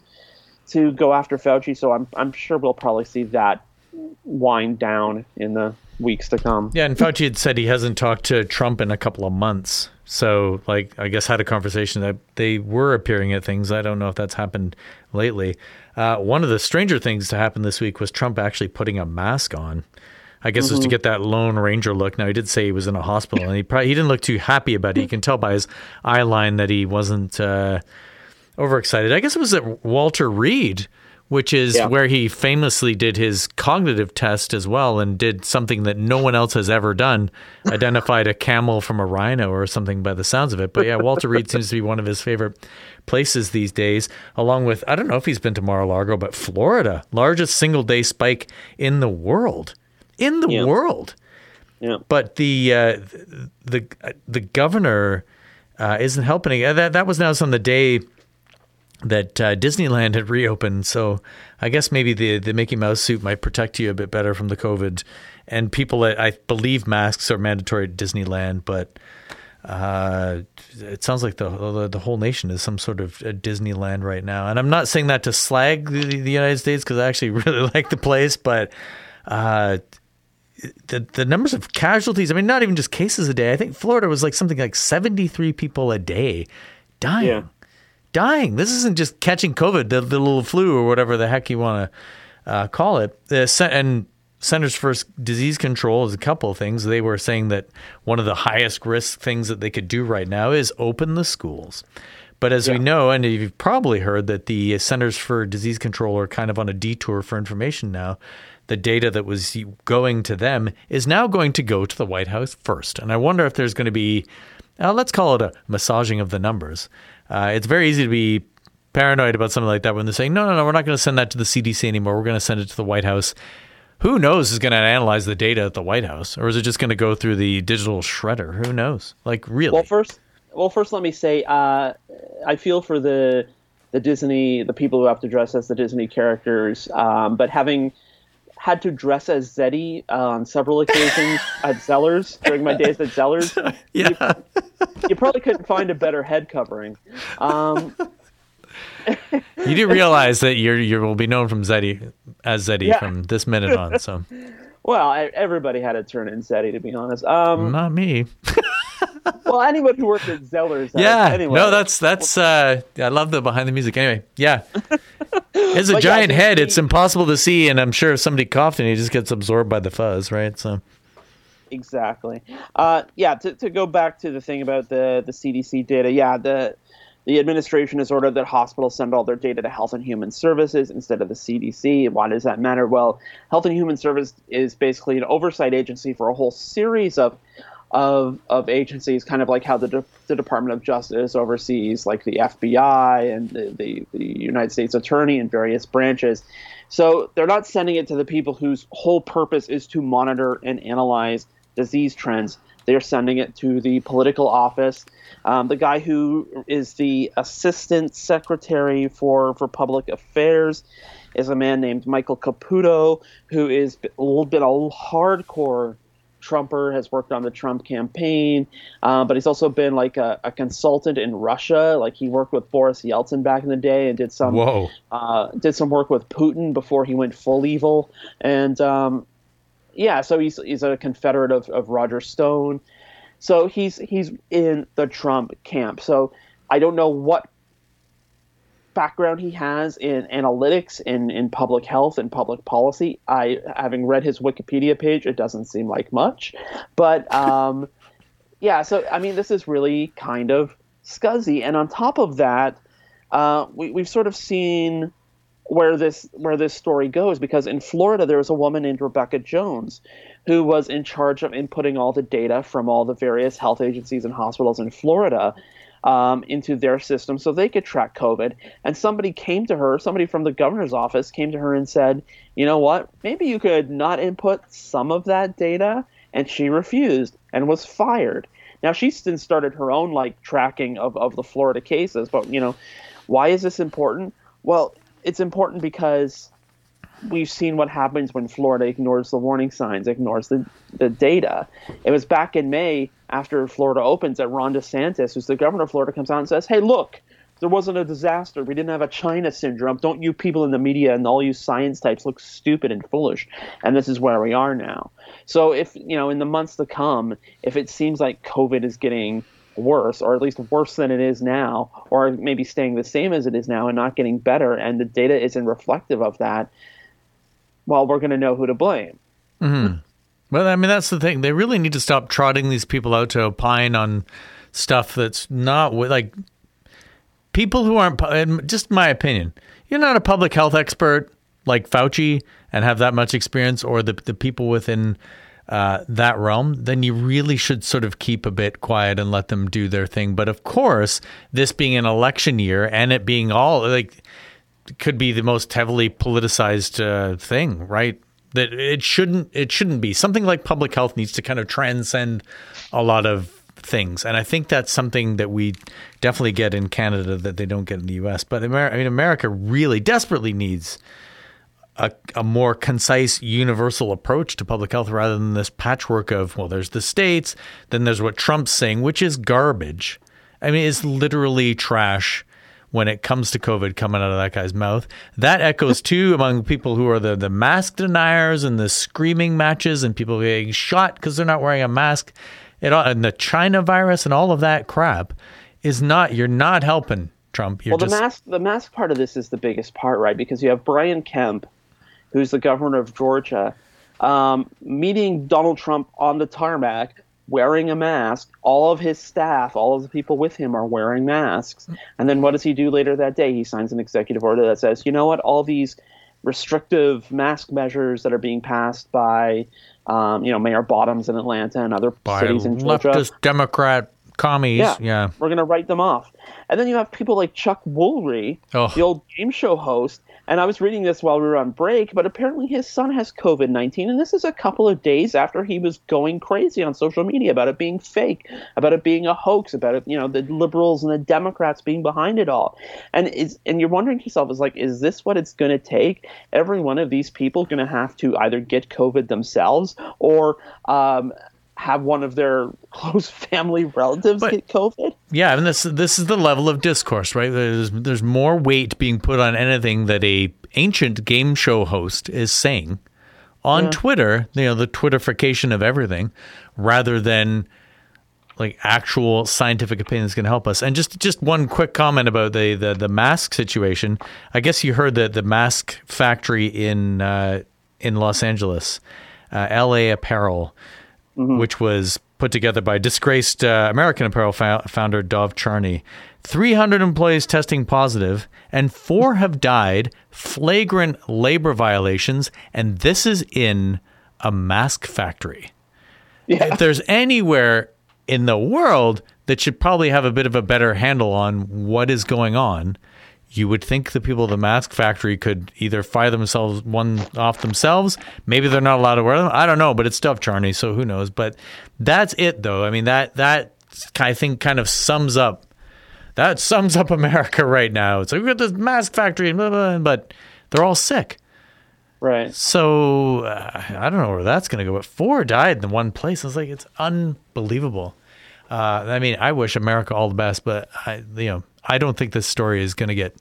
to go after Fauci. So I'm I'm sure we'll probably see that wind down in the weeks to come. Yeah, and Fauci had said he hasn't talked to Trump in a couple of months. So, like, I guess had a conversation that they were appearing at things. I don't know if that's happened lately. Uh, one of the stranger things to happen this week was Trump actually putting a mask on. I guess mm-hmm. it was to get that Lone Ranger look. Now, he did say he was in a hospital, and he probably he didn't look too happy about it. You can tell by his eye line that he wasn't uh, overexcited. I guess it was at Walter Reed, which is yeah. where he famously did his cognitive test as well and did something that no one else has ever done, identified a camel from a rhino or something by the sounds of it. But yeah, Walter Reed seems to be one of his favorite places these days, along with, I don't know if he's been to Mar-a-Lago, but Florida, largest single day spike in the world. In the yeah. world. Yeah. But the uh, the the governor uh, isn't helping. That, that was announced on the day that uh, Disneyland had reopened. So I guess maybe the, the Mickey Mouse suit might protect you a bit better from the COVID. And people, I believe masks are mandatory at Disneyland, but uh, it sounds like the, the the whole nation is some sort of a Disneyland right now. And I'm not saying that to slag the, the United States, because I actually really like the place, but uh, the the numbers of casualties, I mean, not even just cases a day. I think Florida was like something like seventy-three people a day dying. Yeah. Dying. This isn't just catching COVID, the, the little flu or whatever the heck you want to uh, call it. The, and Centers for Disease Control is a couple of things. They were saying that one of the highest risk things that they could do right now is open the schools. But as yeah. we know, and you've probably heard that the Centers for Disease Control are kind of on a detour for information now. The data that was going to them is now going to go to the White House first. And I wonder if there's going to be, uh, let's call it a massaging of the numbers. Uh, it's very easy to be paranoid about something like that when they're saying, no, no, no, we're not going to send that to the C D C anymore. We're going to send it to the White House. Who knows is going to analyze the data at the White House? Or is it just going to go through the digital shredder? Who knows? Like, really? Well, first, well, first let me say, uh, I feel for the the Disney, the people who have to dress as the Disney characters, um, but having had to dress as Zeddy uh, on several occasions at Zellers during my days at Zellers. Yeah. You, you probably couldn't find a better head covering. Um, you do realize that you're you will be known from Zeddy as Zeddy yeah. from this minute on. So, well, I, everybody had to turn in Zeddy, to be honest. Um, Not me. Well, anyone who worked at Zellers. Yeah. Anyway. No, that's that's. Uh, I love the behind the music. Anyway, yeah. It's a giant yeah, head. It's impossible to see, and I'm sure if somebody coughed and he just gets absorbed by the fuzz, right? So. Exactly. Uh, yeah. To, to go back to the thing about the the C D C data, yeah, the the administration has ordered that hospitals send all their data to Health and Human Services instead of the C D C. Why does that matter? Well, Health and Human Service is basically an oversight agency for a whole series of of of agencies, kind of like how the De- the Department of Justice oversees like the F B I and the, the, the United States Attorney and various branches. So they're not sending it to the people whose whole purpose is to monitor and analyze disease trends. They're sending it to the political office. Um, the guy who is the assistant secretary for, for public affairs is a man named Michael Caputo, who is been a hardcore Trumper, has worked on the Trump campaign, uh, but he's also been like a, a consultant in Russia. Like he worked with Boris Yeltsin back in the day and did some Whoa. Uh, did some work with Putin before he went full evil. And um, yeah, so he's he's a confederate of, of Roger Stone. So he's he's in the Trump camp. So I don't know what background he has in analytics, in, in public health and public policy. I, having read his Wikipedia page, it doesn't seem like much. But um, yeah, so I mean, this is really kind of scuzzy. And on top of that, uh, we, we've sort of seen where this where this story goes, because in Florida there was a woman named Rebecca Jones who was in charge of inputting all the data from all the various health agencies and hospitals in Florida um, into their system so they could track COVID. And somebody came to her, somebody from the governor's office came to her and said, you know what, maybe you could not input some of that data. And she refused and was fired. Now, she's since started her own like tracking of, of the Florida cases. But, you know, why is this important? Well, it's important because we've seen what happens when Florida ignores the warning signs, ignores the, the data. It was back in May after Florida opens that Ron DeSantis, who's the governor of Florida, comes out and says, hey, look, there wasn't a disaster. We didn't have a China syndrome. Don't you people in the media and all you science types look stupid and foolish. And this is where we are now. So if, you know, in the months to come, if it seems like COVID is getting worse, or at least worse than it is now, or maybe staying the same as it is now and not getting better, and the data isn't reflective of that, well, we're going to know who to blame. Mm-hmm. Well, I mean, that's the thing. They really need to stop trotting these people out to opine on stuff that's not like people who aren't, just my opinion, you're not a public health expert like Fauci and have that much experience, or the the people within uh, that realm, then you really should sort of keep a bit quiet and let them do their thing. But of course, this being an election year and it being all like, could be the most heavily politicized uh, thing, right? That it shouldn't it shouldn't be. Something like public health needs to kind of transcend a lot of things, and I think that's something that we definitely get in Canada that they don't get in the U S. But Amer- I mean, America really desperately needs a, a more concise, universal approach to public health rather than this patchwork of, well, there's the states, then there's what Trump's saying, which is garbage. I mean, it's literally trash. when it comes to COVID coming out of that guy's mouth. That echoes too among people who are the, the mask deniers and the screaming matches and people getting shot because they're not wearing a mask. It, and the China virus and all of that crap is not, you're not helping Trump. You're well, the just, mask, the mask part of this is the biggest part, right? Because you have Brian Kemp, who's the governor of Georgia, um, meeting Donald Trump on the tarmac, wearing a mask. All of his staff, all of the people with him are wearing masks. And then what does he do later that day? He signs an executive order that says, you know what, all these restrictive mask measures that are being passed by, um, you know, Mayor Bottoms in Atlanta and other by cities in Georgia. leftist Democrat commies. Yeah, yeah. We're going to write them off. And then you have people like Chuck Woolery, Oh. the old game show host. And I was reading this while we were on break, but apparently his son has COVID nineteen. And this is a couple of days after he was going crazy on social media about it being fake, about it being a hoax, about it, you know, the liberals and the Democrats being behind it all. And is, and you're wondering to yourself, is like, is this what it's going to take? Every one of these people going to have to either get COVID themselves or um, have one of their close family relatives But- get COVID? Yeah, and this this is the level of discourse, right? There's there's more weight being put on anything that a ancient game show host is saying on Yeah. Twitter, you know, the Twitterification of everything, rather than like actual scientific opinion that's going to help us. And just just one quick comment about the the, the mask situation. I guess you heard that the mask factory in uh, in Los Angeles, uh, L A Apparel, which was put together by disgraced uh, American Apparel fo- founder Dov Charney. three hundred employees testing positive, and four have died, flagrant labor violations, and this is in a mask factory. Yeah. If there's anywhere in the world that should probably have a bit of a better handle on what is going on, you would think the people of the mask factory could either fire themselves one off themselves. Maybe they're not allowed to wear them. I don't know, but it's Dov Charney, so who knows? But that's it, though. I mean, that that I think kind of sums up that sums up America right now. It's like we got this mask factory, and blah, blah, blah, but they're all sick. Right. So uh, I don't know where that's going to go. But four died in one place. It's like it's unbelievable. Uh, I mean, I wish America all the best, but I, you know, I don't think this story is going to get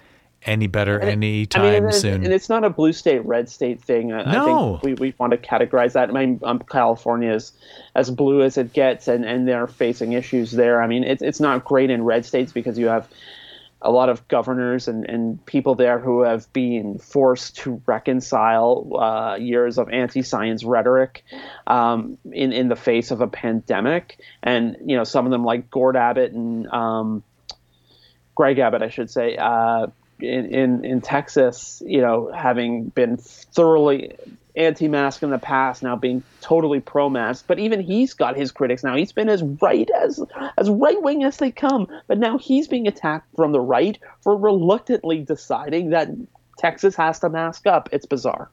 any better anytime I mean, and, soon. and it's not a blue state, red state thing. I, No. I think we, we want to categorize that. I mean, um, California is as blue as it gets, and, and they're facing issues there. I mean, it's it's not great in red states because you have a lot of governors and, and people there who have been forced to reconcile uh, years of anti-science rhetoric um, in, in the face of a pandemic. And, you know, some of them like Gord Abbott and um, Greg Abbott, I should say, uh, in, in, in Texas, you know, having been thoroughly anti-mask in the past, now being totally pro-mask. But even he's got his critics now. He's been as right as as right-wing as they come. But now he's being attacked from the right for reluctantly deciding that Texas has to mask up. It's bizarre.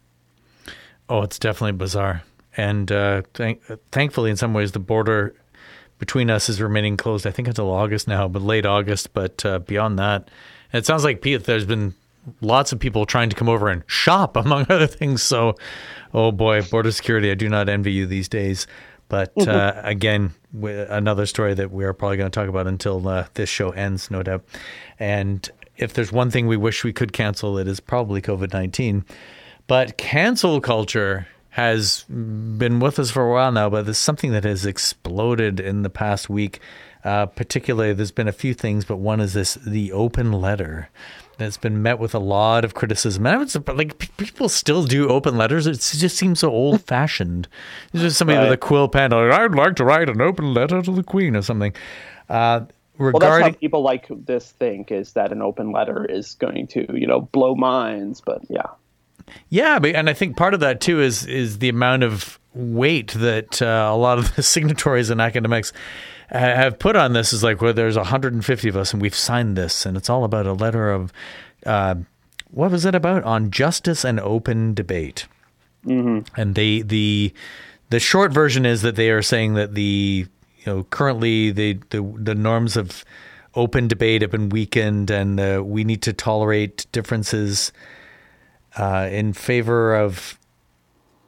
Oh, it's definitely bizarre. And uh, thank- thankfully, in some ways, the border between us is remaining closed, I think until August now, but late August. But uh, beyond that, it sounds like, Pete, there's been lots of people trying to come over and shop, among other things. So, oh boy, border security, I do not envy you these days. But uh, again, w- another story that we are probably going to talk about until uh, this show ends, no doubt. And if there's one thing we wish we could cancel, it is probably COVID nineteen. But cancel culture has been with us for a while now, but there's something that has exploded in the past week. Uh, particularly, there's been a few things, but one is this, the open letter. That's been met with a lot of criticism. And I was like, people still do open letters. It just seems so old fashioned. There's just somebody Right. with a quill pen. Like, I'd like to write an open letter to the Queen or something. Uh, Well, that's regarding, how people like this think, is that an open letter is going to, you know, blow minds. But yeah. yeah, but, and I think part of that too is is the amount of weight that uh, a lot of the signatories and academics have put on this. Is like, well, there's one hundred fifty of us and we've signed this, and it's all about a letter of, uh, what was it about? On justice and open debate. Mm-hmm. And they, the, the short version is that they are saying that the, you know, currently the, the, the norms of open debate have been weakened, and uh, we need to tolerate differences uh, in favor of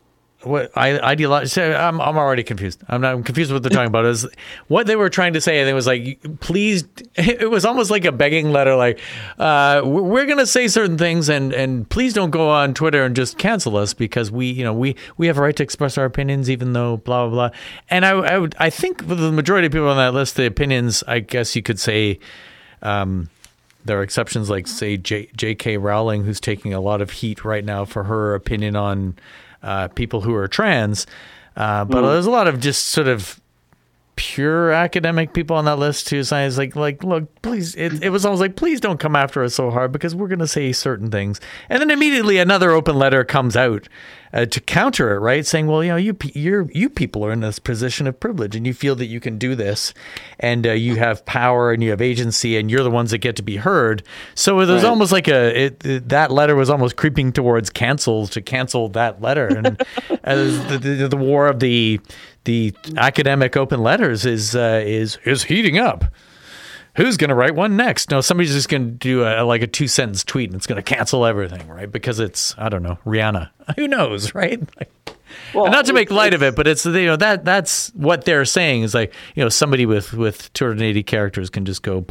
what I ideology. I'm I'm already confused. I'm not I'm confused with what they're talking about. Is what they were trying to say. And it was like, please. It was almost like a begging letter. Like, uh, we're going to say certain things, and, and please don't go on Twitter and just cancel us because we, you know, we, we have a right to express our opinions, even though blah blah blah. And I I would I think for the majority of people on that list, the opinions, I guess you could say. Um, There are exceptions like, say, J- J.K. Rowling, who's taking a lot of heat right now for her opinion on uh, people who are trans. Uh, but mm. there's a lot of just sort of pure academic people on that list too. So I was like, like, look, please. It, it was almost like, please don't come after us so hard because we're going to say certain things. And then immediately another open letter comes out uh, to counter it, right? Saying, well, you know, you you're, you people are in this position of privilege and you feel that you can do this and uh, you have power and you have agency and you're the ones that get to be heard. So it was right. almost like a it, it, that letter was almost creeping towards cancel to cancel that letter. And as the, the, the war of the the academic open letters is uh, is is heating up. Who's going to write one next? No, somebody's just going to do a, like a two sentence tweet and it's going to cancel everything, right? Because it's, I don't know, Rihanna. Who knows, right? Like, well, not to make light of it, but it's, you know, that that's what they're saying is like, you know, somebody with, with two hundred eighty characters can just go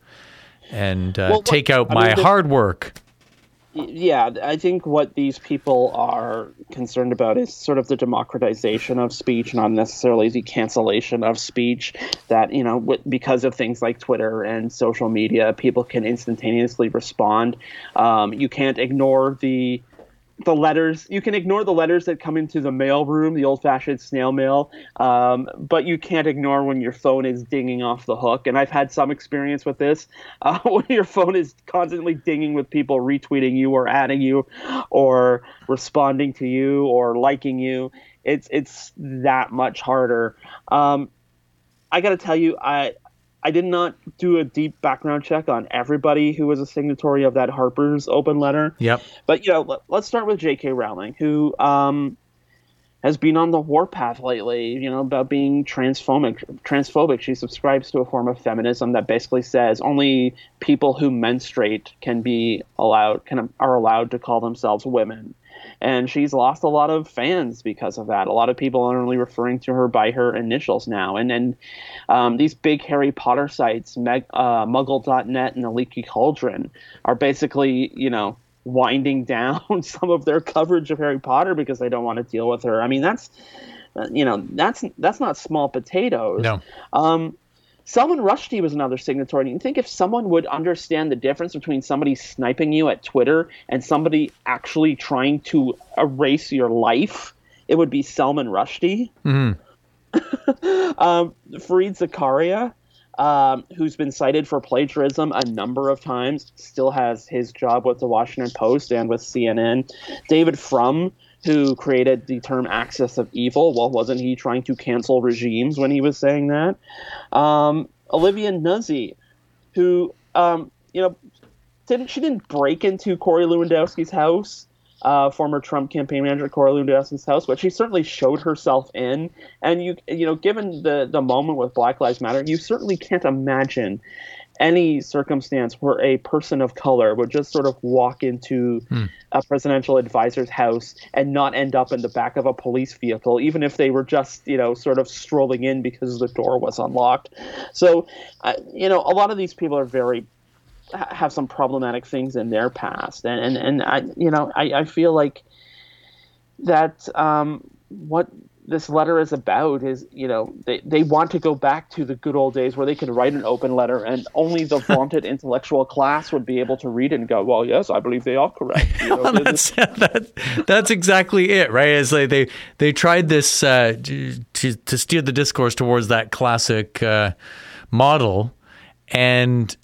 and uh, well, what, take out I my mean, hard work. Yeah, I think what these people are concerned about is sort of the democratization of speech, not necessarily the cancellation of speech. That, you know, because of things like Twitter and social media, people can instantaneously respond. Um, you can't ignore the the letters. You can ignore the letters that come into the mail room, the old-fashioned snail mail, um, but you can't ignore when your phone is dinging off the hook. And I've had some experience with this. Uh, when your phone is constantly dinging with people retweeting you or adding you or responding to you or liking you, it's it's that much harder. Um, I got to tell you, I I did not do a deep background check on everybody who was a signatory of that Harper's open letter. Yep. But, you know, let, let's start with J K. Rowling, who um, has been on the warpath lately, you know, about being transphobic. Transphobic. She subscribes to a form of feminism that basically says only people who menstruate can be allowed, can are allowed to call themselves women. And she's lost a lot of fans because of that. A lot of people are only referring to her by her initials now. And then um, these big Harry Potter sites, Meg, uh, Muggle dot net and the Leaky Cauldron, are basically, you know, winding down some of their coverage of Harry Potter because they don't want to deal with her. I mean, that's, uh, you know, that's that's not small potatoes. No. Um, Salman Rushdie was another signatory. Do you think if someone would understand the difference between somebody sniping you at Twitter and somebody actually trying to erase your life, it would be Salman Rushdie? Mm-hmm. um, Fareed Zakaria, um, who's been cited for plagiarism a number of times, still has his job with the Washington Post and with C N N. David Frum, who created the term axis of evil. Well, wasn't he trying to cancel regimes when he was saying that? Um, Olivia Nuzzi, who, um, you know, didn't she didn't break into Corey Lewandowski's house, uh, former Trump campaign manager Corey Lewandowski's house, but she certainly showed herself in. And, you you know, given the, the moment with Black Lives Matter, you certainly can't imagine any circumstance where a person of color would just sort of walk into hmm. a presidential advisor's house and not end up in the back of a police vehicle, even if they were just, you know, sort of strolling in because the door was unlocked. So, uh, you know, a lot of these people are very have some problematic things in their past. And, and, and I, you know, I, I feel like that um, what this letter is about is, you know, they, they want to go back to the good old days where they could write an open letter and only the vaunted intellectual class would be able to read it and go, well, yes, I believe they are correct. You know, that's, that, that's exactly it, right? It's like they, they tried this uh, to, to steer the discourse towards that classic uh, model, and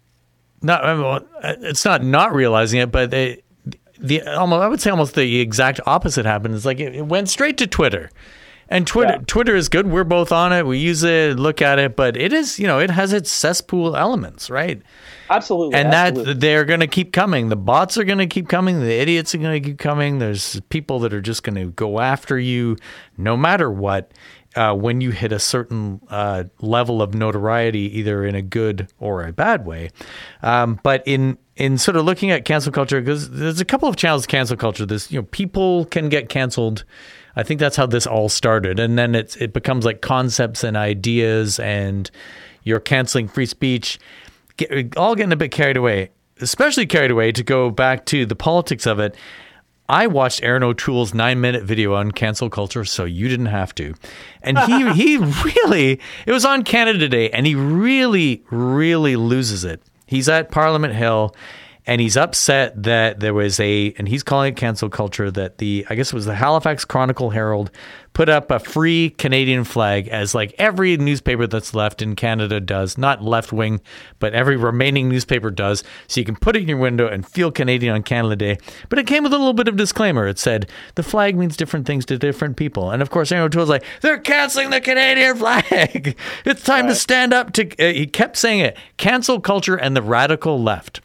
not it's not not realizing it, but they, the almost I would say almost the exact opposite happened. It's like it, it went straight to Twitter. And Twitter yeah. Twitter is good. We're both on it. We use it, look at it, but it is, you know, it has its cesspool elements, right? Absolutely. And absolutely. that they're going to keep coming. The bots are going to keep coming. The idiots are going to keep coming. There's people that are just going to go after you no matter what. uh, when you hit a certain uh, level of notoriety, either in a good or a bad way. Um, but in in sort of looking at cancel culture, because there's a couple of channels to cancel culture. This, you know, people can get canceled. I think that's how this all started, and then it's it becomes like concepts and ideas, and you're canceling free speech, get, all getting a bit carried away. Especially carried away, to go back to the politics of it. I watched Aaron O'Toole's nine-minute video on cancel culture, so you didn't have to. And he he really, it was on Canada Day, and he really, really loses it. He's at Parliament Hill, and he's upset that there was a, and he's calling it cancel culture, that the, I guess it was the Halifax Chronicle Herald put up a free Canadian flag, as like every newspaper that's left in Canada does, not left wing, but every remaining newspaper does. So you can put it in your window and feel Canadian on Canada Day. But it came with a little bit of disclaimer. It said the flag means different things to different people. And of course, Aaron O'Toole's like, they're canceling the Canadian flag. It's time right. to stand up to, uh, he kept saying it, cancel culture and the radical left.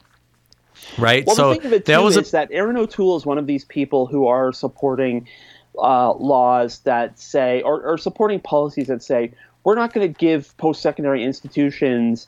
Right. Well, so the thing of it too is a- that Aaron O'Toole is one of these people who are supporting uh, laws that say, or, or supporting policies that say, we're not going to give post-secondary institutions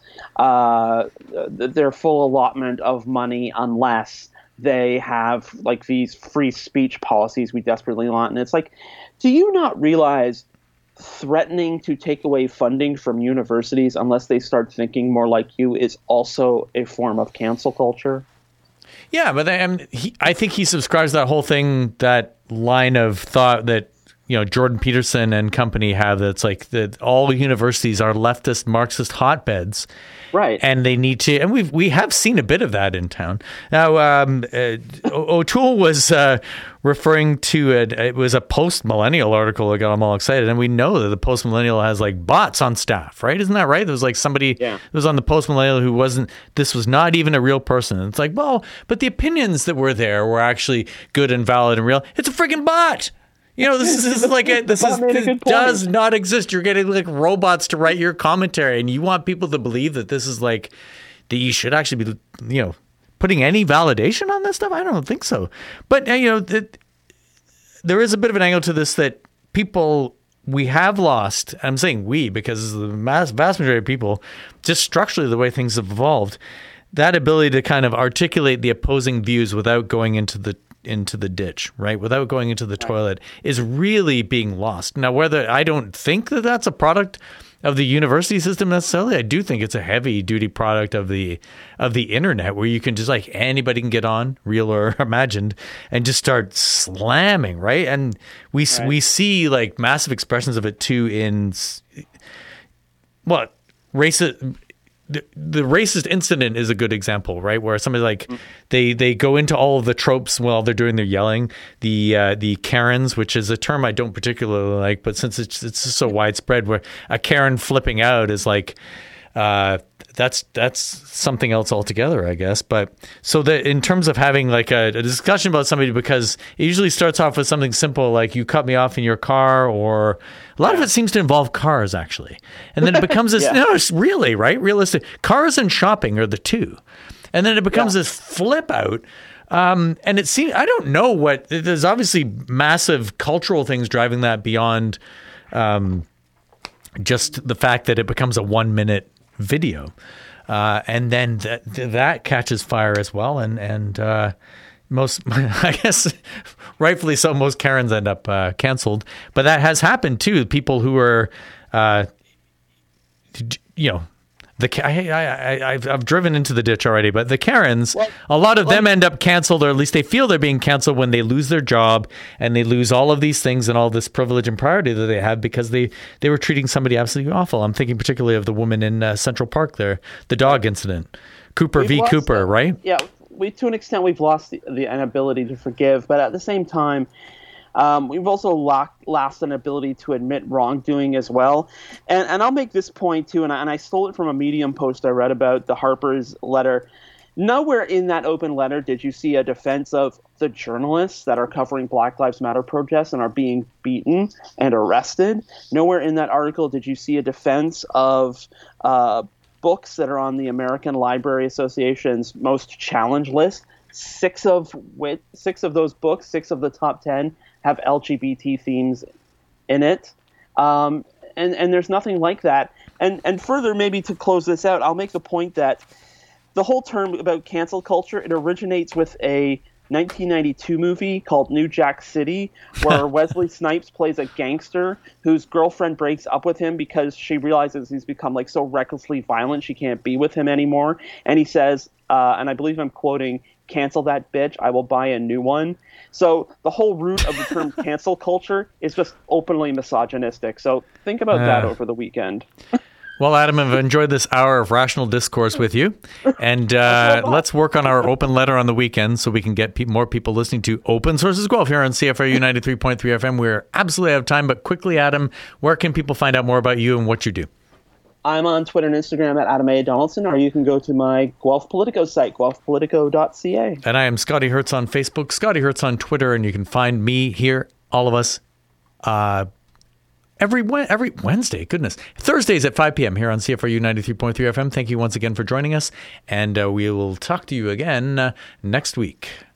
uh, their full allotment of money unless they have like these free speech policies we desperately want. And it's like, do you not realize threatening to take away funding from universities unless they start thinking more like you is also a form of cancel culture? Yeah, but I, mean, he, I think he subscribes to that whole thing, that line of thought that, you know, Jordan Peterson and company have, that's like that all universities are leftist Marxist hotbeds. Right. And they need to, and we've, we have seen a bit of that in town. Now, um, uh, O'Toole was uh, referring to it, it was a post-millennial article that got him all excited. And we know that the post-millennial has like bots on staff, right? Isn't that right? There was like somebody yeah. who was on the post-millennial who wasn't, this was not even a real person. And it's like, well, but the opinions that were there were actually good and valid and real. It's a freaking bot. You know, this is, this is like a, this is this does not exist. You're getting like robots to write your commentary, and you want people to believe that this is like that you should actually be, you know, putting any validation on this stuff. I don't think so. But you know, that there is a bit of an angle to this that people we have lost. I'm saying we because the mass, vast majority of people, just structurally the way things have evolved, that ability to kind of articulate the opposing views without going into the into the ditch, right? Without going into the toilet is really being lost. Now, whether I don't think that that's a product of the university system necessarily, I do think it's a heavy duty product of the of the internet, where you can just like anybody can get on, real or imagined, and just start slamming, right? And we right. we see like massive expressions of it too in what racist. The, the racist incident is a good example, right? Where somebody like mm. they they go into all of the tropes while they're doing their yelling. The uh, the Karens, which is a term I don't particularly like, but since it's it's so widespread, where a Karen flipping out is like uh, that's that's something else altogether, I guess. But so that in terms of having like a, a discussion about somebody, because it usually starts off with something simple like you cut me off in your car, or a lot yeah. of it seems to involve cars actually, and then it becomes this. yeah. No, it's really right, realistic. Cars and shopping are the two, and then it becomes yeah. this flip out. Um, and it seems I don't know what. There's obviously massive cultural things driving that beyond um, just the fact that it becomes a one minute video, uh, and then that that catches fire as well, and and uh, most, I guess, rightfully so, most Karens end up uh, canceled. But that has happened too. People who are, uh, you know, the I, I, I've, I've driven into the ditch already. But the Karens, well, a lot of well, them end up canceled, or at least they feel they're being canceled when they lose their job and they lose all of these things and all this privilege and priority that they have because they, they were treating somebody absolutely awful. I'm thinking particularly of the woman in uh, Central Park there, the dog incident, Cooper v. Cooper, the, right? Yeah. We, to an extent, we've lost the, the inability to forgive, but at the same time, um, we've also lost, lost an ability to admit wrongdoing as well. And and I'll make this point too, and I, and I stole it from a Medium post I read about the Harper's letter. Nowhere in that open letter did you see a defense of the journalists that are covering Black Lives Matter protests and are being beaten and arrested. Nowhere in that article did you see a defense of uh, books that are on the American Library Association's most challenged list. Six of which, six of those books, six of the top ten, have L G B T themes in it. Um, and, and there's nothing like that. And, and further, maybe to close this out, I'll make the point that the whole term about cancel culture, it originates with a nineteen ninety-two movie called New Jack City, where Wesley Snipes plays a gangster whose girlfriend breaks up with him because she realizes he's become like so recklessly violent she can't be with him anymore. And he says, uh, and I believe I'm quoting, "Cancel that bitch, I will buy a new one." So the whole root of the term cancel culture is just openly misogynistic. So think about uh. that over the weekend. Well, Adam, I've enjoyed this hour of rational discourse with you. And uh, let's work on our open letter on the weekend so we can get pe- more people listening to Open Sources Guelph here on C F R U ninety-three point three F M. We're absolutely out of time, but quickly, Adam, where can people find out more about you and what you do? I'm on Twitter and Instagram at Adam A. Donaldson, or you can go to my Guelph Politico site, guelph politico dot c a. And I am Scotty Hertz on Facebook, Scotty Hertz on Twitter, and you can find me here, all of us, uh, Every every Wednesday, goodness. Thursdays at five p.m. here on C F R U ninety-three point three F M. Thank you once again for joining us, and uh, we will talk to you again uh, next week.